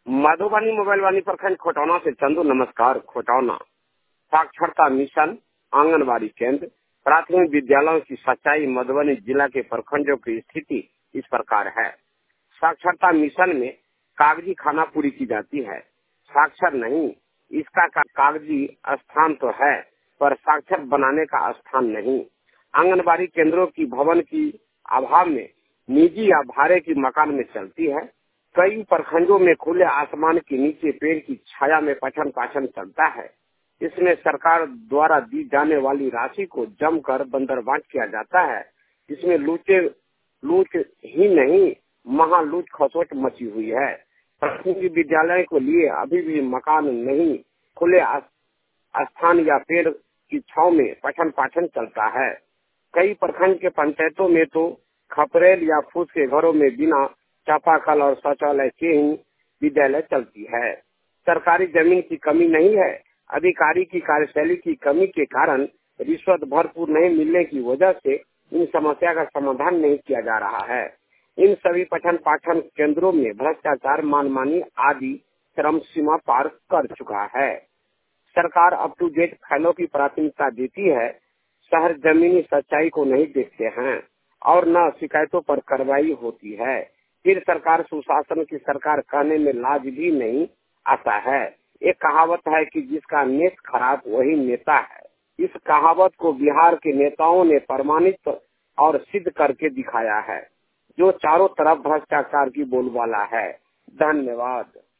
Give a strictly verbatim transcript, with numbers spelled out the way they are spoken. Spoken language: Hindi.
मधुबनी मोबाइल वाली प्रखंड खोटौना से चंदू। नमस्कार। खोटौना साक्षरता मिशन आंगनबाड़ी केंद्र प्राथमिक विद्यालयों की सच्चाई। मधुबनी जिला के प्रखंडों की स्थिति इस प्रकार है। साक्षरता मिशन में कागजी खाना पूरी की जाती है, साक्षर नहीं। इसका का कागजी स्थान तो है पर साक्षर बनाने का स्थान नहीं। आंगनबाड़ी केंद्रों की भवन की अभाव में निजी या भाड़े की मकान में चलती है। कई प्रखंडों में खुले आसमान के नीचे पेड़ की छाया में पठन पाठन चलता है। इसमें सरकार द्वारा दी जाने वाली राशि को जमकर बंदरबांट किया जाता है। इसमें लूटे लूट ही नहीं महालूट खसोट मची हुई है। प्राथमिक विद्यालय को लिए अभी भी मकान नहीं, खुले स्थान या पेड़ की छांव में पठन पाठन चलता है। कई प्रखंड के पंचायतों में तो खपरेल या फूस के घरों में बिना चापाकल और शौचालय के ही विद्यालय चलती है। सरकारी जमीन की कमी नहीं है, अधिकारी की कार्यशैली की कमी के कारण रिश्वत भरपूर नहीं मिलने की वजह से इन समस्या का समाधान नहीं किया जा रहा है। इन सभी पठन पाठन केंद्रों में भ्रष्टाचार, मनमानी आदि चरम सीमा पार कर चुका है। सरकार अप टू डेट फाइलों की प्राथमिकता देती है, शहर जमीनी सच्चाई को नहीं देखते हैं और न शिकायतों पर कार्रवाई होती है। फिर सरकार सुशासन की सरकार कहने में लाज भी नहीं आता है। एक कहावत है कि जिसका नेत खराब वही नेता है। इस कहावत को बिहार के नेताओं ने प्रमाणित और सिद्ध करके दिखाया है, जो चारों तरफ भ्रष्टाचार की बोलबाला है। धन्यवाद।